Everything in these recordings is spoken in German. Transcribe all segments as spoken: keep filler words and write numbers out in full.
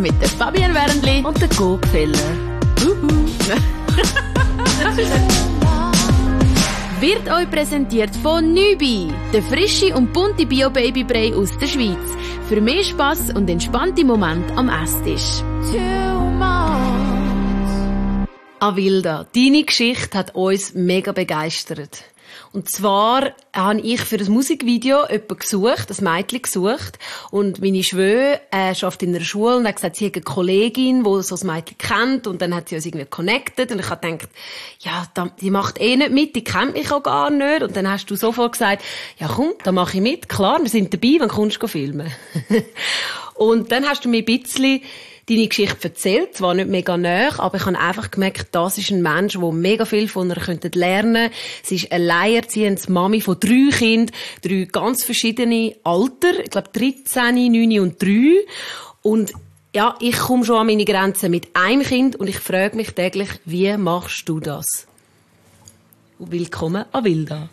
mit der Fabienne Wernli und der Gopfeller. Wird euch präsentiert von Nübi, der frische und bunte Bio-Baby-Brei aus der Schweiz. Für mehr Spass und entspannte Momente am Esstisch. Avilda, deine Geschichte hat uns mega begeistert. Und zwar habe ich für das Musikvideo jemanden gesucht, ein Mädchen gesucht. Und meine Schwöhe äh, arbeitet in einer Schule und hat gesagt, sie hat eine Kollegin, die so ein Mädchen kennt. Und dann hat sie uns irgendwie connected. Und ich habe gedacht, ja, die macht eh nicht mit, die kennt mich auch gar nicht. Und dann hast du sofort gesagt, ja komm, da mache ich mit. Klar, wir sind dabei, wenn kommst du filmen. Und dann hast du mir ein bisschen deine Geschichte erzählt, zwar nicht mega nahe, aber ich habe einfach gemerkt, das ist ein Mensch, der mega viel von ihr lernen könnte. Sie ist alleinerziehende Mami von drei Kindern, drei ganz verschiedene Alter, ich glaube dreizehn, neun und drei. Und ja, ich komme schon an meine Grenzen mit einem Kind und ich frage mich täglich, wie machst du das? Willkommen, Avilda.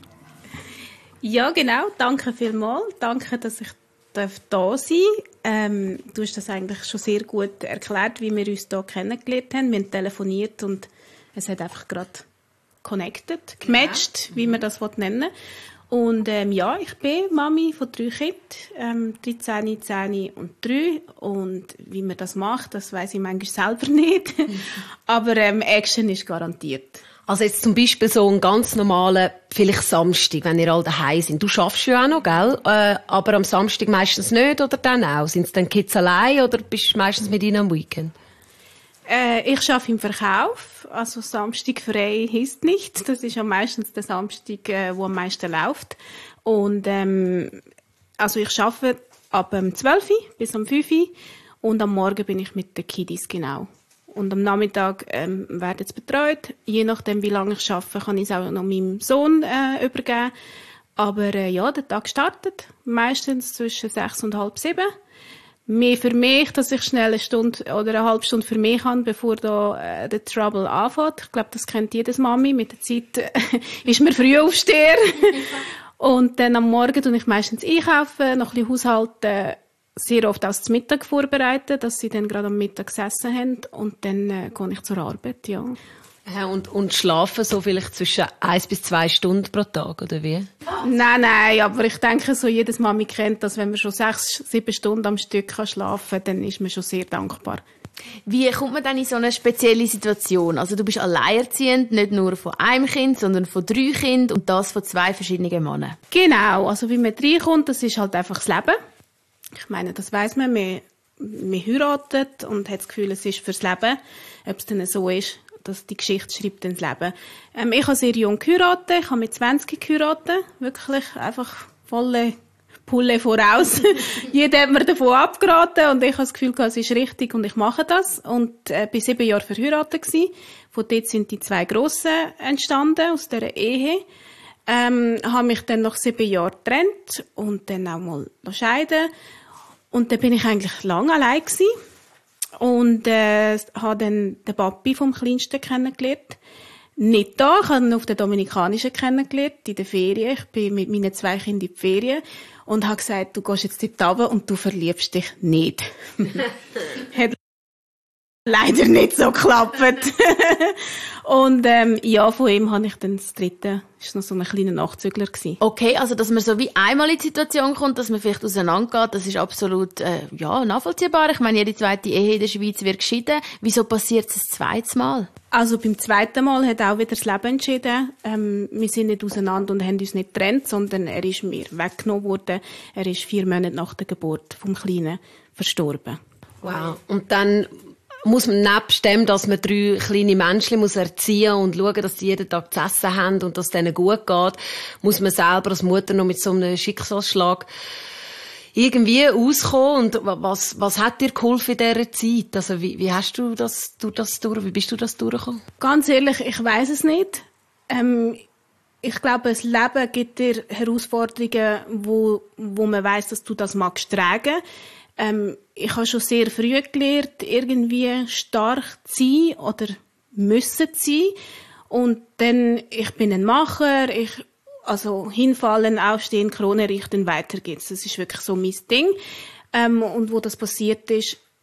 Ja, genau. Danke vielmals. Danke, dass ich da sein darf. Ähm, du hast das eigentlich schon sehr gut erklärt, wie wir uns hier kennengelernt haben. Wir haben telefoniert und es hat einfach gerade connected, gematcht, ja. Wie man das nennen will. Und ähm, ja, ich bin Mami von drei Kindern, ähm, dreizehn, zehn und drei. Und wie man das macht, das weiss ich manchmal selber nicht. Mhm. Aber ähm, Action ist garantiert. Also jetzt zum Beispiel so einen ganz normalen, vielleicht Samstag, wenn ihr alle daheim sind. Du schaffst ja auch noch, gell? Äh, aber am Samstag meistens nicht, oder dann auch? Sind es dann Kids allein, oder bist du meistens mit ihnen am Weekend? Äh, ich arbeite im Verkauf. Also Samstag frei heisst nicht. Das ist ja meistens der Samstag, äh, wo am meisten läuft. Und, ähm, also ich arbeite ab um zwölf Uhr bis um fünf Uhr. Und am Morgen bin ich mit den Kiddies, genau. Und am Nachmittag ähm, werden sie betreut. Je nachdem, wie lange ich arbeite, kann ich es auch noch meinem Sohn äh, übergeben. Aber äh, ja, der Tag startet meistens zwischen sechs und halb sieben. Mehr für mich, dass ich schnell eine Stunde oder eine halbe Stunde für mich habe, bevor da äh, der Trouble anfängt. Ich glaube, das kennt jedes Mami. Mit der Zeit äh, ist man früh aufsteher. Und dann am Morgen tue ich meistens einkaufen, noch ein bisschen haushalten, sehr oft auch zum Mittag vorbereiten, dass sie dann gerade am Mittag gesessen haben. Und dann äh, gehe ich zur Arbeit, ja. Ja, und, und schlafen so vielleicht zwischen eins bis zwei Stunden pro Tag, oder wie? Nein, nein, aber ich denke, so jedes Mami kennt, dass wenn man schon sechs, sieben Stunden am Stück kann schlafen kann, dann ist man schon sehr dankbar. Wie kommt man dann in so eine spezielle Situation? Also du bist alleinerziehend, nicht nur von einem Kind, sondern von drei Kindern und das von zwei verschiedenen Männern. Genau, also wie man reinkommt, das ist halt einfach das Leben. Ich meine, das weiss man, man, man heiratet und hat das Gefühl, es ist fürs Leben. Ob es dann so ist, dass die Geschichte schreibt ins Leben. Ähm, ich habe sehr jung geheiratet, ich habe mit zwanzig geheiratet. Wirklich einfach volle Pulle voraus. Jeder hat mir davon abgeraten und ich habe das Gefühl, es ist richtig und ich mache das. Und äh, bin sieben Jahre verheiratet gewesen. Von dort sind die zwei Grossen entstanden, aus dieser Ehe. Ähm, habe mich dann nach sieben Jahren getrennt und dann auch mal scheiden. Und dann bin ich eigentlich lange allein gewesen. Und äh, habe dann den Papi vom Kleinsten kennengelernt. Nicht da, ich habe ihn auf der Dominikanischen kennengelernt, in der Ferien. Ich bin mit meinen zwei Kindern in die Ferien und habe gesagt, du gehst jetzt dort runter und du verliebst dich nicht. Hat leider nicht so geklappt. Und ähm, ja, von ihm habe ich dann das dritte, ist noch so ein kleiner Nachzügler gewesen. Okay, also dass man so wie einmal in die Situation kommt, dass man vielleicht auseinandergeht, das ist absolut äh, ja, nachvollziehbar. Ich meine, jede zweite Ehe in der Schweiz wird geschieden. Wieso passiert es das zweite Mal? Also beim zweiten Mal hat auch wieder das Leben entschieden. Ähm, wir sind nicht auseinander und haben uns nicht getrennt, sondern er ist mir weggenommen worden. Er ist vier Monate nach der Geburt vom Kleinen verstorben. Wow. Und dann muss man nebst dem, dass man drei kleine Menschen muss erziehen und schauen, dass sie jeden Tag zu essen haben und dass es denen gut geht, muss man selber als Mutter noch mit so einem Schicksalsschlag irgendwie auskommen. Und was, was hat dir geholfen in dieser Zeit? Also wie, wie hast du das, du das durch, wie bist du das durchgekommen? Ganz ehrlich, ich weiss es nicht. Ähm, ich glaube, das Leben gibt dir Herausforderungen, wo, wo man weiss, dass du das magst tragen. Ähm, ich habe schon sehr früh gelernt, irgendwie stark zu sein oder müssen zu sein. Und dann, ich bin ein Macher, ich, also hinfallen, aufstehen, Krone richten, weiter geht's. Das ist wirklich so mein Ding. Ähm, und wo das passiert ist,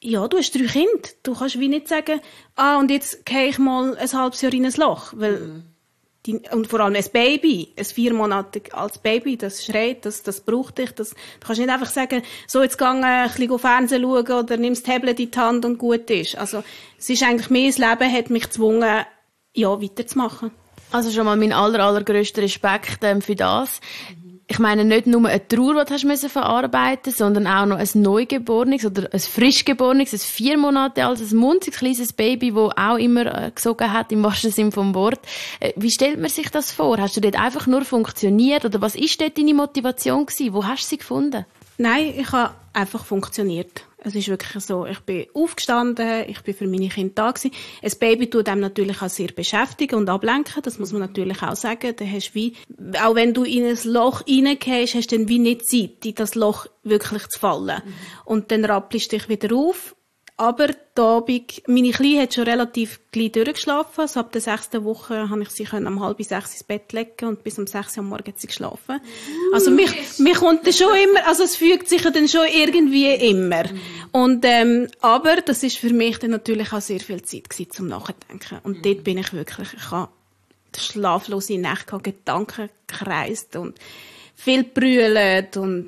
ja, du hast drei Kinder. Du kannst wie nicht sagen, ah, und jetzt gehe ich mal ein halbes Jahr in ein Loch. Weil, mhm. die, und vor allem ein Baby, ein vier Monate altes Baby, das schreit, das, das braucht dich. Das, du kannst nicht einfach sagen, so, jetzt geh ein bisschen Fernsehen schauen oder nimm das Tablet in die Hand und gut ist. Also, es ist eigentlich mehr, das Leben hat mich gezwungen, ja, weiterzumachen. Also schon mal mein aller, allergrösster Respekt ähm, für das. Ich meine, nicht nur eine Trauer, die du hast verarbeiten musst, sondern auch noch ein Neugeborenes oder ein Frischgeborenes, ein vier Monate altes, ein munziges, kleines Baby, das auch immer äh, gesogen hat, im wahrsten Sinne vom Wort. Äh, wie stellt man sich das vor? Hast du dort einfach nur funktioniert? Oder was war dort deine Motivation gewesen? Wo hast du sie gefunden? Nein, ich habe einfach funktioniert. Es ist wirklich so, ich bin aufgestanden, ich bin für meine Kinder da gewesen. Ein Baby tut einem natürlich auch sehr beschäftigen und ablenken, das muss man natürlich auch sagen. Da hast wie, auch wenn du in ein Loch reingehst, hast du dann wie nicht Zeit, in das Loch wirklich zu fallen. Mhm. Und dann rappelst du dich wieder auf. Aber da bin ich, meine Kleine hat schon relativ gleich durchgeschlafen. Also ab der sechsten Woche habe ich sie können um halb sechs ins Bett legen und bis um sechs Uhr am Morgen hat sie geschlafen. Mm. Also mich, mich kommt dann schon immer, also es fügt sich dann schon irgendwie immer. Mm. Und, ähm, aber das ist für mich dann natürlich auch sehr viel Zeit gewesen, zum Nachdenken. Und mm. dort bin ich wirklich, ich habe schlaflose Nächte, Gedanken gekreist und viel brüllt und,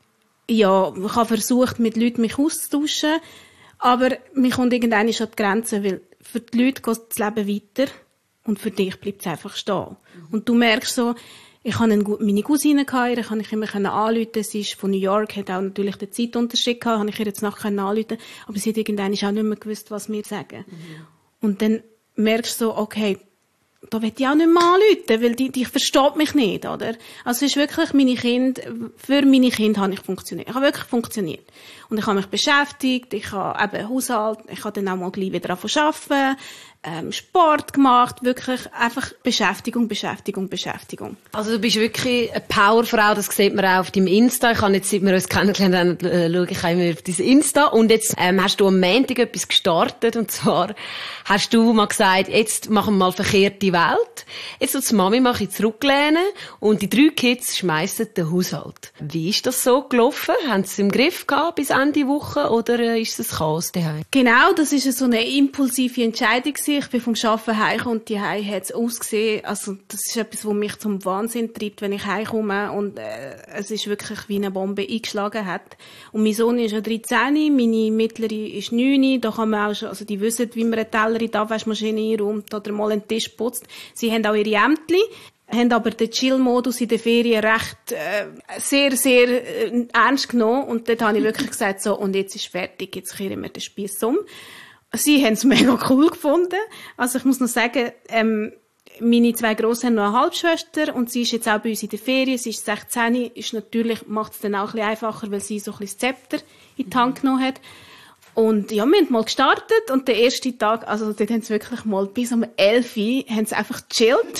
ja, ich habe versucht, mit Leuten mich auszutauschen. Aber mir kommt irgendwann an die Grenze, weil für die Leute geht das Leben weiter und für dich bleibt es einfach stehen. Mhm. Und du merkst so, ich habe meine Cousine gehabt, ich kann ich immer anrufen, sie ist von New York, hat auch natürlich den Zeitunterschied gehabt, habe ich ihr jetzt nachher anrufen, aber sie hat irgendwann auch nicht mehr gewusst, was wir sagen. Mhm. Und dann merkst du so, okay, da will ich auch nicht mehr anrufen, weil die, die versteht mich nicht, oder? Also es ist wirklich meine Kinder, für meine Kinder habe ich funktioniert. Ich habe wirklich funktioniert. Und ich habe mich beschäftigt, ich habe eben Haushalt, ich habe dann auch mal gleich wieder angefangen zu arbeiten, ähm, Sport gemacht, wirklich einfach Beschäftigung, Beschäftigung, Beschäftigung. Also du bist wirklich eine Powerfrau, das sieht man auch auf deinem Insta. Ich habe jetzt, seit wir uns kennengelernt haben, äh, schaue ich immer auf dein Insta. Und jetzt ähm, hast du am Montag etwas gestartet, und zwar hast du mal gesagt, jetzt machen wir mal verkehrte Welt. Jetzt als Mami mache ich zurücklehnen und die drei Kids schmeissen den Haushalt. Wie ist das so gelaufen? Haben sie es im Griff gehabt bis Ende Woche oder äh, ist es Chaos daheim? Genau, das ist so eine impulsive Entscheidung gewesen. Ich bin vom Arbeiten heimgekommen und die Heim hat es ausgesehen. Also das ist etwas, was mich zum Wahnsinn treibt, wenn ich heimkomme und äh, es ist wirklich wie eine Bombe eingeschlagen hat. Und mein Sohn ist ja dreizehn, meine Mittlere ist neun. Da kann man auch schon, also die wissen, wie man einen Teller in die Abwaschmaschine einräumt oder mal einen Tisch putzt. Sie haben auch ihre Ämtli, haben aber den Chill-Modus in den Ferien recht äh, sehr, sehr äh, ernst genommen. Und dort habe ich wirklich gesagt, so, und jetzt ist fertig, jetzt kehren wir den Spiess um. Sie haben es mega cool gefunden. Also ich muss noch sagen, ähm, meine zwei Grossen haben noch eine Halbschwester und sie ist jetzt auch bei uns in der Ferien. Sie ist sechzehn, ist natürlich, macht es dann auch ein bisschen einfacher, weil sie so ein bisschen das Zepter in die Hand genommen hat. Und ja, wir haben mal gestartet und der erste Tag, also dort haben sie wirklich mal bis um elf Uhr haben sie einfach gechillt.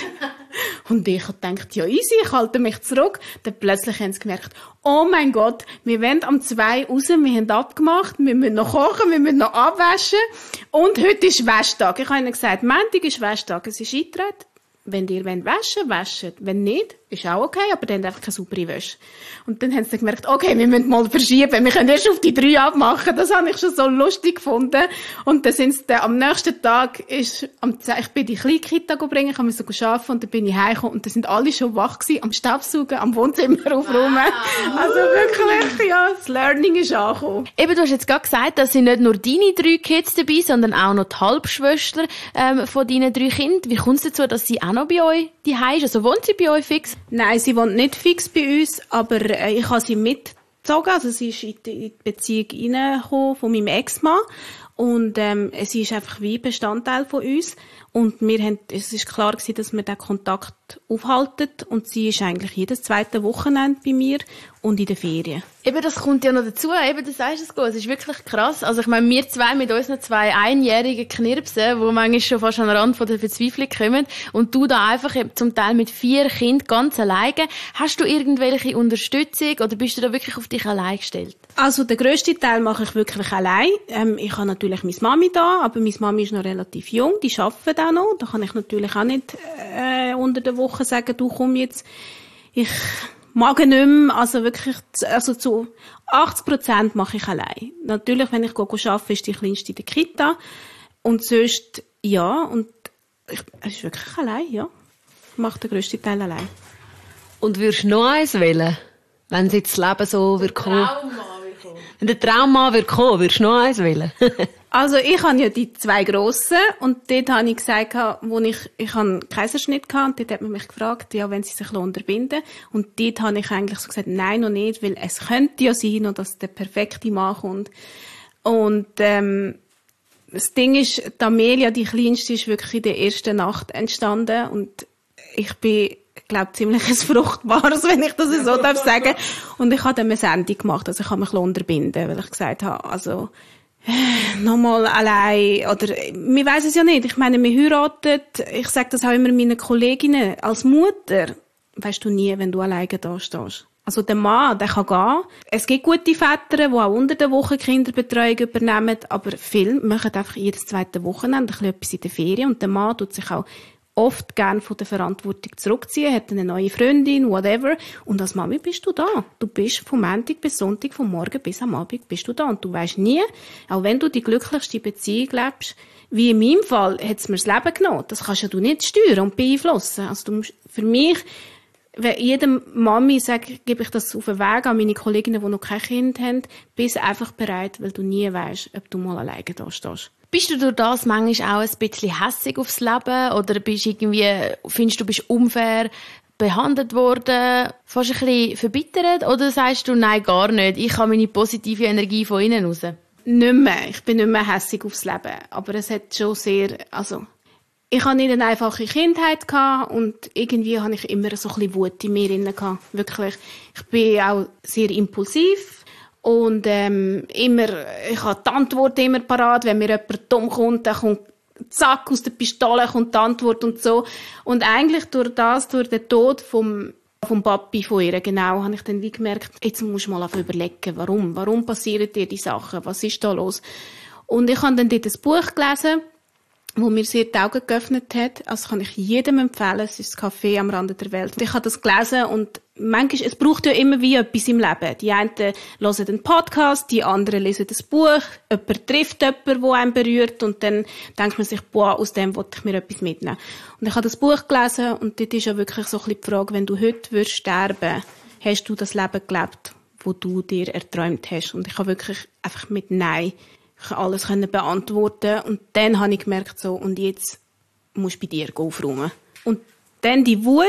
Und ich habe gedacht, ja easy, ich halte mich zurück. Dann plötzlich haben sie gemerkt, oh mein Gott, wir wollen am zwei raus, wir haben abgemacht, wir müssen noch kochen, wir müssen noch abwaschen. Und heute ist Wäschtag. Ich habe ihnen gesagt, Montag ist Wäschtag, es ist eingetreten. Wenn ihr waschen wollt, wäscht. Wenn nicht, ist auch okay, aber dann einfach keine saubere Wäsche. Und dann haben sie gemerkt, okay, wir müssen mal verschieben, wir können erst auf die drei abmachen. Das habe ich schon so lustig gefunden. Und dann sind sie dann, am nächsten Tag ist, am, ich bin die kleine Kita bringen, ich habe mich so arbeiten und dann bin ich heimgekommen und dann sind alle schon wach gewesen, am Staubsaugen, am Wohnzimmer aufräumen. Wow. Also wirklich, ja, das Learning ist angekommen. Eben, du hast jetzt gerade gesagt, dass sind nicht nur deine drei Kids dabei, sondern auch noch die Halbschwester ähm, von deinen drei Kindern. Wie kommt es dazu, dass sie auch noch bei euch daheim ist? Also wohnt sie bei euch fix? Nein, sie wohnt nicht fix bei uns, aber äh, ich habe sie mitgezogen. Also sie ist in die Beziehung reingekommen von meinem Ex-Mann. Und ähm, sie ist einfach wie Bestandteil von uns. Und wir haben, es ist klar gewesen, dass wir den Kontakt aufhalten. Und sie ist eigentlich jedes zweite Wochenende bei mir und in den Ferien. Eben, das kommt ja noch dazu. Eben, du sagst es gut. Es ist wirklich krass. Also ich meine, wir zwei mit unseren zwei einjährigen Knirpsen, die manchmal schon fast an den Rand von der Verzweiflung kommen. Und du da einfach zum Teil mit vier Kindern ganz alleine. Hast du irgendwelche Unterstützung oder bist du da wirklich auf dich allein gestellt? Also den grössten Teil mache ich wirklich allein. Ähm, ich habe natürlich meine Mami da, aber meine Mami ist noch relativ jung. Die arbeitet auch noch. Da kann ich natürlich auch nicht äh, unter der Woche sagen, du komm jetzt, ich mag ich nicht mehr, also wirklich, also zu achtzig Prozent mache ich allein. Natürlich, wenn ich arbeite, ist die Kleinste in der Kita. Und sonst, ja, und ich, es ist wirklich allein, ja. Ich mache den grössten Teil allein. Und würdest du noch eins wählen? Wenn jetzt das Leben so wird kommen? Wenn der Traummann wird kommen, würdest du noch eins wählen? Also ich habe ja die zwei grossen und dort habe ich gesagt, wo ich, ich habe einen Kaiserschnitt gehabt und dort hat man mich gefragt, ja, wenn sie sich unterbinden. Und dort habe ich eigentlich so gesagt, nein, noch nicht, weil es könnte ja sein, dass der perfekte Mann kommt. Und ähm, das Ding ist, die Amelia, die Kleinste, ist wirklich in der ersten Nacht entstanden und ich bin, ich glaube, ziemlich ein Fruchtbares, wenn ich das so darf sagen. Und ich habe dann eine Sendung gemacht, also ich habe mich unterbinden, weil ich gesagt habe, also nochmal allein, oder, wir weiss es ja nicht. Ich meine, wir heiraten, ich sage das auch immer meinen Kolleginnen, als Mutter, weisst du nie, wenn du alleine da stehst. Also der Mann, der kann gehen. Es gibt gute Väter, die auch unter der Woche Kinderbetreuung übernehmen, aber viele machen einfach jedes zweite Wochenende ein bisschen etwas in der Ferien und der Mann tut sich auch oft gern von der Verantwortung zurückziehen, hat eine neue Freundin, whatever. Und als Mami bist du da. Du bist vom Montag bis Sonntag, vom Morgen bis am Abend bist du da. Und du weisst nie, auch wenn du die glücklichste Beziehung lebst, wie in meinem Fall, hat es mir das Leben genommen. Das kannst ja du nicht steuern und beeinflussen. Also du musst, für mich, wenn jedem Mami sage, gebe ich das auf den Weg an meine Kolleginnen, die noch kein Kind haben, bist einfach bereit, weil du nie weisst, ob du mal alleine da stehst. Bist du durch das manchmal auch ein bisschen hässig aufs Leben? Oder bist irgendwie, findest du, bist unfair behandelt worden? Fast ein bisschen verbittert? Oder sagst du, nein, gar nicht, ich habe meine positive Energie von innen raus? Nicht mehr. Ich bin nicht mehr hässig aufs Leben. Aber es hat schon sehr, also, ich hatte nicht eine einfache Kindheit gehabt und irgendwie hatte ich immer so ein bisschen Wut in mir drin gehabt. Wirklich. Ich bin auch sehr impulsiv. Und ähm, immer, ich habe die Antwort immer parat, wenn mir jemand dumm kommt, dann kommt zack, aus der Pistole kommt die Antwort und so. Und eigentlich durch das, durch den Tod vom, vom Papi von ihr, genau, habe ich dann wie gemerkt, jetzt musst du mal überlegen, warum, warum passieren dir die Sachen, was ist da los? Und ich habe dann dort ein Buch gelesen, wo mir sehr die Augen geöffnet hat. Also kann ich jedem empfehlen, es ist das Café am Rande der Welt. Ich habe das gelesen und manchmal, es braucht ja immer wie etwas im Leben. Die einen hören einen Podcast, die anderen lesen das Buch, jemand trifft jemanden, der einen berührt und dann denkt man sich, boah, aus dem wollte ich mir etwas mitnehmen. Und ich habe das Buch gelesen und dort ist ja wirklich so ein bisschen die Frage, wenn du heute würdest sterben, hast du das Leben gelebt, wo du dir erträumt hast? Und ich habe wirklich einfach mit Nein ich konnte alles beantworten und dann habe ich gemerkt, so, und jetzt musst du bei dir aufräumen. Und dann die Wut,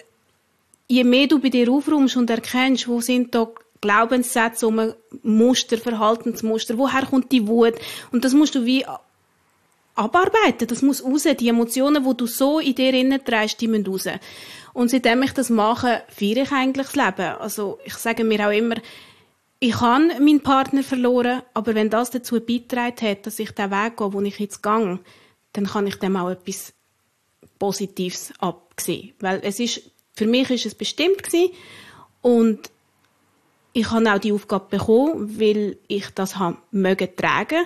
je mehr du bei dir aufräumst und erkennst, wo sind da Glaubenssätze, um Muster, Verhaltensmuster, woher kommt die Wut? Und das musst du wie abarbeiten, das muss raus. Die Emotionen, die du so in dir innen trägst, die müssen raus. Und seitdem ich das mache, feiere ich eigentlich das Leben. Also ich sage mir auch immer, ich habe meinen Partner verloren, aber wenn das dazu beigetragen hat, dass ich den Weg gehe, wo ich jetzt gehe, dann kann ich dem auch etwas Positives absehen. Weil es ist, für mich ist es bestimmt gewesen und ich habe auch die Aufgabe bekommen, weil ich das habe mögen tragen.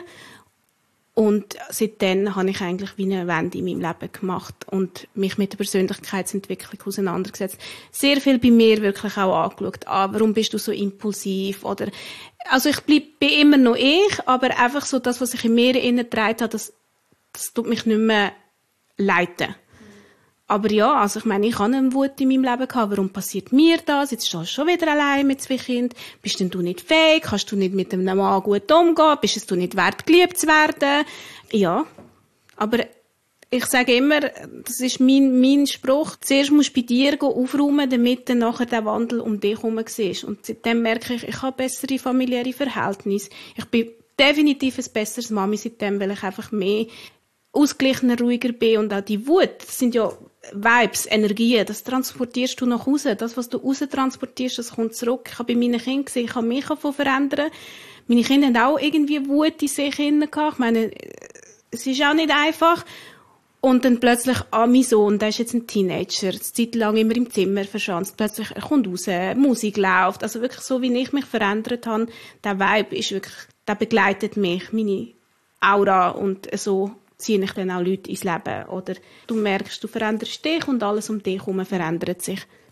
Und seitdem habe ich eigentlich wie eine Wende in meinem Leben gemacht und mich mit der Persönlichkeitsentwicklung auseinandergesetzt. Sehr viel bei mir wirklich auch angeschaut. Ah, warum bist du so impulsiv? Oder, also ich bleib, bin immer noch ich, aber einfach so das, was ich in mir hineingetragen habe, das, das tut mich nicht mehr leiten. Aber ja, also ich meine, ich habe eine Wut in meinem Leben gehabt. Warum passiert mir das? Jetzt stehst du schon wieder allein mit zwei Kindern. Bist denn du nicht fähig? Kannst du nicht mit einem Mann gut umgehen? Bist es du nicht wert, geliebt zu werden? Ja. Aber ich sage immer, das ist mein, mein Spruch. Zuerst musst du bei dir aufräumen, damit dann nachher der Wandel um dich herum siehst. Und seitdem merke ich, ich habe bessere familiäre Verhältnisse. Ich bin definitiv ein besseres Mami seitdem, weil ich einfach mehr ausgeglichener, ruhiger bin. Und auch die Wut, das sind ja Vibes, Energien, das transportierst du nach Hause. Das, was du raus transportierst, das kommt zurück. Ich habe bei meinen Kindern gesehen, ich habe mich davon verändern. Meine Kinder haben auch irgendwie Wut in sich hinein gehabt. Ich meine, es ist auch nicht einfach. Und dann plötzlich, ah, mein Sohn, der ist jetzt ein Teenager, eine Zeit lang immer im Zimmer verschanzt. Plötzlich, er kommt raus, Musik läuft. Also wirklich so, wie ich mich verändert habe, der Vibe ist wirklich, der begleitet mich, meine Aura und so ziehe ich dann auch Leute ins Leben. Oder du merkst, du veränderst dich und alles um dich herum verändert sich.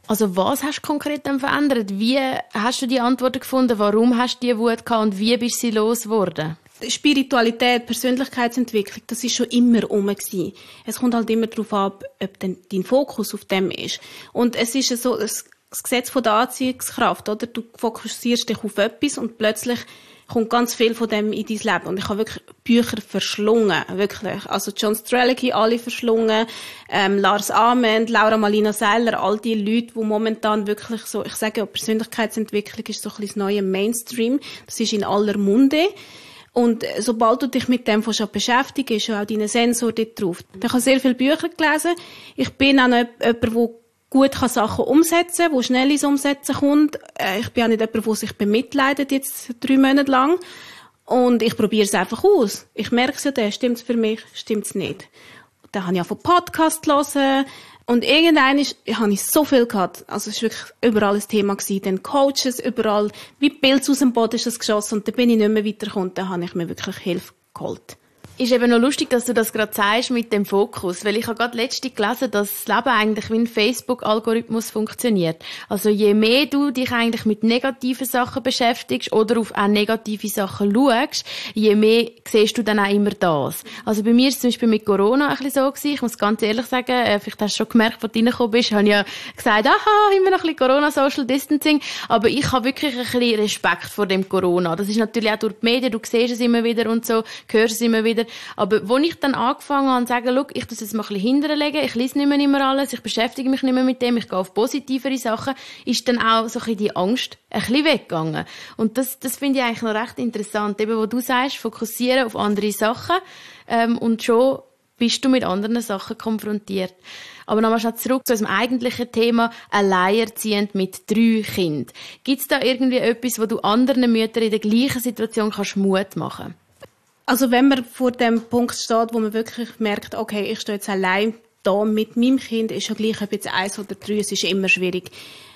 Also was hast du konkret dann verändert? Wie hast du die Antworten gefunden? Warum hast du die Wut gehabt und wie bist du sie losgeworden? Spiritualität, Persönlichkeitsentwicklung, das ist schon immer rum gewesen. Es kommt halt immer darauf ab, ob dein, dein Fokus auf dem ist. Und es ist so das Gesetz von der Anziehungskraft, oder? Du fokussierst dich auf etwas und plötzlich kommt ganz viel von dem in dein Leben. Und ich habe wirklich Bücher verschlungen, wirklich. Also John Strelicky, alle verschlungen, ähm, Lars Ament, Laura Malina Seiler, all die Leute, die momentan wirklich so, ich sage ja, Persönlichkeitsentwicklung ist so ein bisschen das neue Mainstream. Das ist in aller Munde. Und sobald du dich mit dem schon beschäftigst, ist ja auch dein Sensor dort drauf. Ich habe sehr viele Bücher gelesen. Ich bin auch noch jemand, der gut Sachen umsetzen kann, der schnell ins Umsetzen kommt. Ich bin auch nicht jemand, der sich bemitleidet, jetzt drei Monate lang. Und ich probiere es einfach aus. Ich merke es ja dann, stimmt es für mich, stimmt es nicht. Dann habe ich auch von Podcasts hören. Und irgendwann ist, habe ich so viel gehabt. Also, es war wirklich überall ein Thema gewesen. Dann Coaches, überall, wie Pilze aus dem Boden ist das geschossen. Und dann bin ich nicht mehr weitergekommen. Dann habe ich mir wirklich Hilfe geholt. Ist eben noch lustig, dass du das gerade sagst mit dem Fokus, weil ich habe gerade letztens gelesen, dass das Leben eigentlich wie ein Facebook-Algorithmus funktioniert. Also je mehr du dich eigentlich mit negativen Sachen beschäftigst oder auf auch negative Sachen schaust, je mehr siehst du dann auch immer das. Also bei mir ist es zum Beispiel mit Corona ein bisschen so gewesen. Ich muss ganz ehrlich sagen, äh, vielleicht hast du schon gemerkt, als du reingekommen bist, habe ich ja gesagt, aha, immer noch ein bisschen Corona, Social Distancing, aber ich habe wirklich ein bisschen Respekt vor dem Corona. Das ist natürlich auch durch die Medien, du siehst es immer wieder und so, hörst es immer wieder. Aber wo ich dann angefangen habe zu sagen, schau, ich muss es mal ein bisschen hinterlegen, ich lese nicht mehr immer alles, ich beschäftige mich nicht mehr mit dem, ich gehe auf positivere Sachen, ist dann auch so ein bisschen die Angst ein bisschen weggegangen. Und das, das finde ich eigentlich noch recht interessant. Eben, wo du sagst, fokussieren auf andere Sachen, ähm, und schon bist du mit anderen Sachen konfrontiert. Aber nochmal schnell zurück zu unserem eigentlichen Thema, alleinerziehend mit drei Kindern. Gibt es da irgendwie etwas, wo du anderen Müttern in der gleichen Situation kannst Mut machen kannst? Also wenn man vor dem Punkt steht, wo man wirklich merkt, okay, ich stehe jetzt allein da mit meinem Kind, ist ja gleich, ob jetzt eins oder drei, es ist immer schwierig.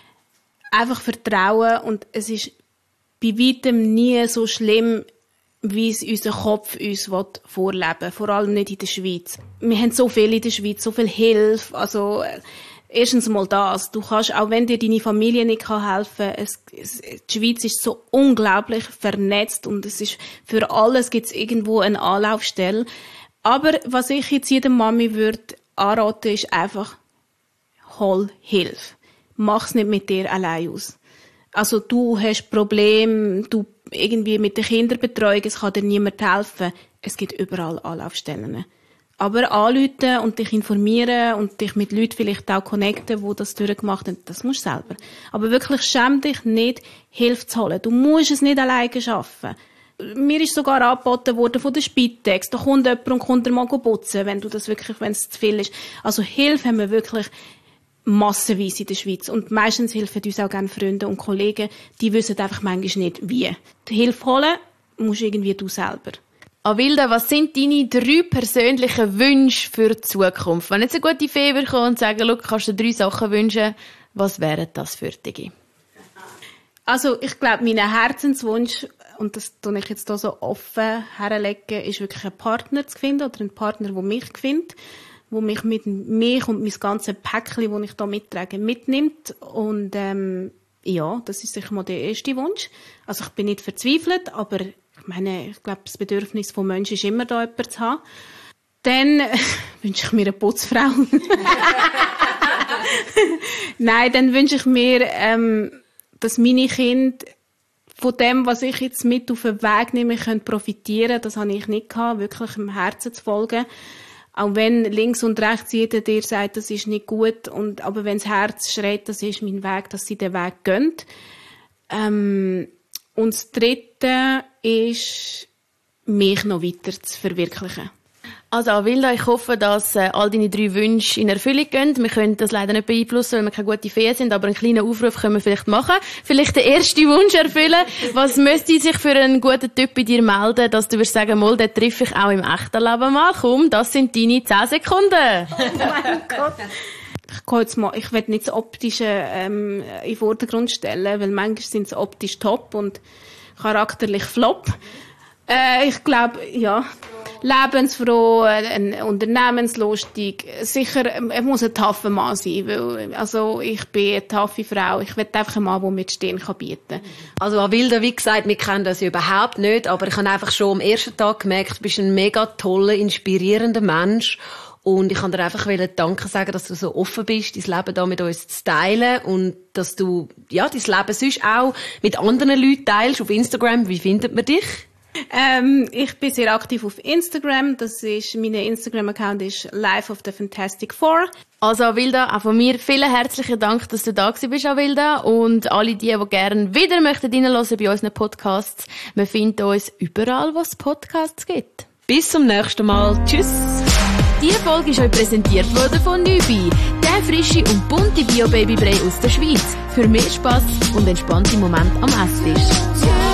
Einfach vertrauen und es ist bei weitem nie so schlimm, wie es unser Kopf uns vorleben will. Vor allem nicht in der Schweiz. Wir haben so viel in der Schweiz, so viel Hilfe, also erstens mal das. Du kannst, auch wenn dir deine Familie nicht helfen kann, es, es, die Schweiz ist so unglaublich vernetzt und es ist, für alles gibt es irgendwo eine Anlaufstelle. Aber was ich jetzt jeder Mami würde anraten, ist einfach, hol Hilfe. Mach's nicht mit dir allein aus. Also du hast Probleme, du irgendwie mit der Kinderbetreuung, es kann dir niemand helfen. Es gibt überall Anlaufstellen. Aber anrufen und dich informieren und dich mit Leuten vielleicht auch connecten, die das durchgemacht haben, das musst du selber. Aber wirklich schäm dich nicht, Hilfe zu holen. Du musst es nicht alleine schaffen. Mir ist sogar angeboten worden von der Spitex. Da kommt jemand und kommt dir mal putzen, wenn du das wirklich, wenn es zu viel ist. Also Hilfe haben wir wirklich massenweise in der Schweiz. Und meistens helfen uns auch gerne Freunde und Kollegen, die wissen einfach manchmal nicht, wie. Die Hilfe holen musst irgendwie du selber. Avilda, was sind deine drei persönlichen Wünsche für die Zukunft? Wenn jetzt eine gute Fee kommt und sagen, schau, kannst du drei Sachen wünschen, was wären das für dich? Also, ich glaube, mein Herzenswunsch, und das tue ich jetzt hier so offen herlegen, ist wirklich einen Partner zu finden, oder einen Partner, der mich findet, der mich mit mich und mein ganzes Päckchen, das ich hier mittrage, mitnimmt. Und, ähm, ja, das ist sicher mal der erste Wunsch. Also, ich bin nicht verzweifelt, aber ich meine, ich glaube, das Bedürfnis des Menschen ist immer, da jemanden zu haben. Dann äh, wünsche ich mir eine Putzfrau. Nein, dann wünsche ich mir, ähm, dass meine Kinder von dem, was ich jetzt mit auf den Weg nehme, können profitieren. Das habe ich nicht gehabt, wirklich im Herzen zu folgen. Auch wenn links und rechts jeder dir sagt, das ist nicht gut, und, aber wenn das Herz schreit, das ist mein Weg, dass sie den Weg gehen. Ähm, Und das Dritte ist, mich noch weiter zu verwirklichen. Also Avilda, ich hoffe, dass äh, all deine drei Wünsche in Erfüllung gehen. Wir können das leider nicht beeinflussen, weil wir keine gute Fee sind, aber einen kleinen Aufruf können wir vielleicht machen. Vielleicht den ersten Wunsch erfüllen. Was müsste sich für einen guten Typ bei dir melden, dass du würdest sagen, mal, den treffe ich auch im echten Leben mal. Komm, das sind deine zehn Sekunden. Oh mein Gott. Ich gehe jetzt mal, ich will nicht das Optische ähm, in den Vordergrund stellen, weil manchmal sind sie optisch top und charakterlich flop. Äh, ich glaube, ja, lebensfroh, ein unternehmenslustig. Sicher, er muss ein taffer Mann sein, weil, also, ich bin eine taffe Frau. Ich will einfach einen Mann, der mir die Stirn bieten kann. Also, Avilda, wie gesagt, wir kennen das ja überhaupt nicht, aber ich habe einfach schon am ersten Tag gemerkt, du bist ein mega toller, inspirierender Mensch. Und ich kann dir einfach Danke sagen, dass du so offen bist, dein Leben da mit uns zu teilen und dass du, ja, dein Leben sonst auch mit anderen Leuten teilst auf Instagram. Wie findet man dich? Ähm, ich bin sehr aktiv auf Instagram. Das ist, mein Instagram-Account ist Life of the Fantastic Four. Also Avilda, auch von mir vielen herzlichen Dank, dass du da bist, Avilda. Und alle die, die gerne wieder möchten reinhören bei unseren Podcasts, man findet uns überall, wo es Podcasts gibt. Bis zum nächsten Mal. Tschüss. Diese Folge ist euch präsentiert worden von Nübi, der frische und bunte Bio-Baby-Brei aus der Schweiz. Für mehr Spass und entspannte Momente am Esstisch.